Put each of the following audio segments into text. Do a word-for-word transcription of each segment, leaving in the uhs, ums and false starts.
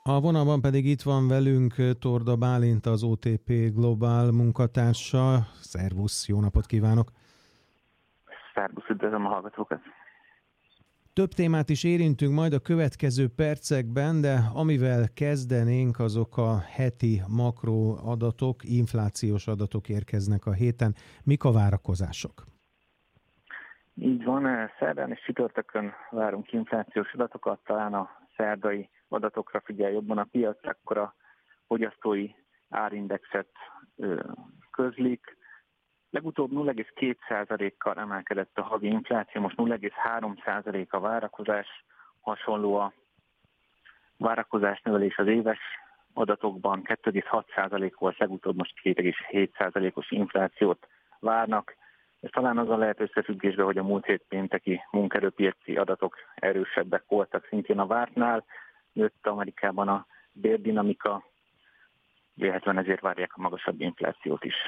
A vonalban pedig itt van velünk Torda Bálint, az o té pé Global munkatársa. Szervusz, jó napot kívánok! Szervusz, üdvözlöm a hallgatókat! Több témát is érintünk majd a következő percekben, de amivel kezdenénk, azok a heti makroadatok, inflációs adatok érkeznek a héten. Mik a várakozások? Így van, szerdán és csütörtökön várunk inflációs adatokat, talán a szerdai adatokra figyel jobban a piac, akkor a fogyasztói árindexet ö, közlik. Legutóbb nulla egész két százalékkal emelkedett a havi infláció, most nulla egész három százalék a várakozás, hasonló a várakozás növelés az éves adatokban, kettő egész hat százalék volt legutóbb, most két egész hét százalékos inflációt várnak. Ez talán azzal lehet összefüggésben, hogy a múlt hét pénteki munkaerőpiaci adatok erősebbek voltak szintén a vártnál, nőtt Amerikában a bérdinamika, véletlenül ezért várják a magasabb inflációt is.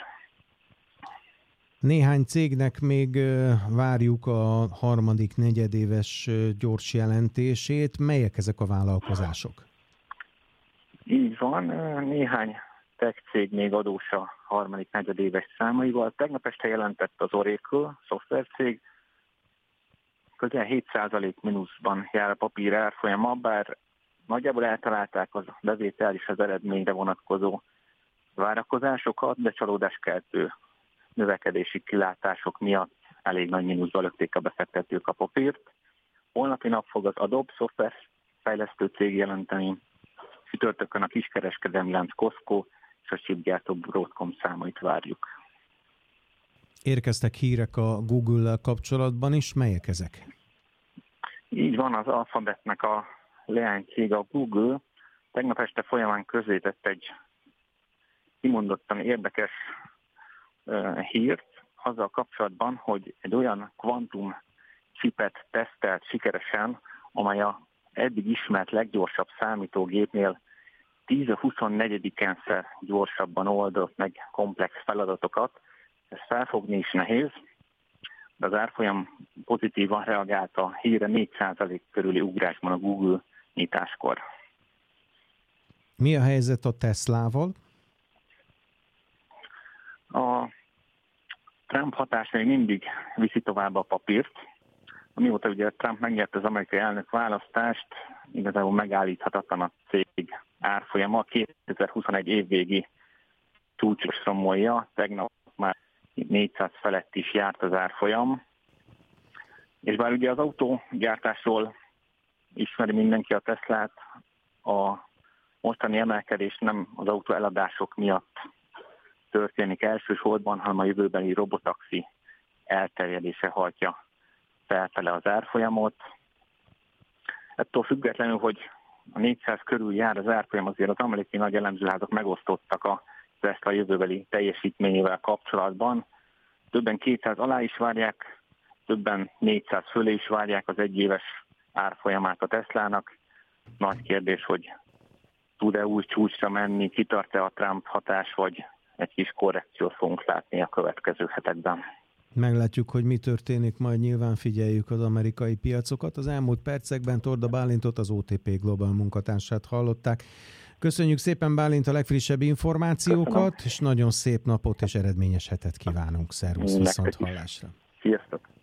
Néhány cégnek még várjuk a harmadik negyedéves gyors jelentését. Melyek ezek a vállalkozások? Így van, néhány tech cég még adós a harmadik negyedéves számaival. Tegnap este jelentett az Oracle szoftvercég, közel hét százalék mínuszban jár a papír árfolyama, bár nagyjából eltalálták az bevétel és az eredményre vonatkozó várakozásokat, de csalódáskeltő növekedési kilátások miatt elég nagy mínuszba lökték a befektetők a papírt. Holnapi nap fog az Adobe szoftverfejlesztő cég jelenteni, csütörtökön a kiskereskedelmi lánc Costco és a chipgyártó Broadcom számait várjuk. Érkeztek hírek a Google-lel kapcsolatban is, melyek ezek? Így van, az Alphabetnek a leánycég, a Google tegnap este folyamán közzétett egy kimondottan érdekes uh, hírt azzal kapcsolatban, hogy egy olyan kvantum chipet tesztelt sikeresen, amely a eddig ismert leggyorsabb számítógépnél tíz a huszonnegyedikenyszer gyorsabban oldott meg komplex feladatokat. Ezt felfogni is nehéz, de az árfolyam pozitívan reagált a hírre négy százalék körüli ugrásban a Google nyitáskor. Mi a helyzet a Teslával? A Trump hatás még mindig viszi tovább a papírt. Amióta ugye Trump megnyerte az amerikai elnök választást, igazából megállíthatatlan a cég árfolyama. kétezer-huszonegy évvégi csúcsosra molja, tegnap már négyszáz felett is járt az árfolyam. És bár ugye az autógyártásról ismeri mindenki a Teslát, a mostani emelkedés nem az autó eladások miatt történik elsősorban, hanem a jövőbeli robotaxi elterjedése hajtja felfele az árfolyamot. Ettől függetlenül, hogy a négyszáz körül jár az árfolyam, azért az amerikai nagy elemzőházak megosztottak a Tesla jövőbeli teljesítményével kapcsolatban. Többen kétszáz alá is várják, többen négyszáz fölé is várják az egyéves árfolyamát a Teslának. Nagy kérdés, hogy tud-e új csúcsra menni, kitart-e a Trump hatás, vagy egy kis korrekciót fogunk látni a következő hetekben. Meglátjuk, hogy mi történik, majd nyilván figyeljük az amerikai piacokat. Az elmúlt percekben Torda Bálintot, az o té pé Global munkatársát hallották. Köszönjük szépen, Bálint, a legfrissebb információkat, Köszönöm. És nagyon szép napot és eredményes hetet kívánunk. Szervusz, viszont hallásra. Sziasztok!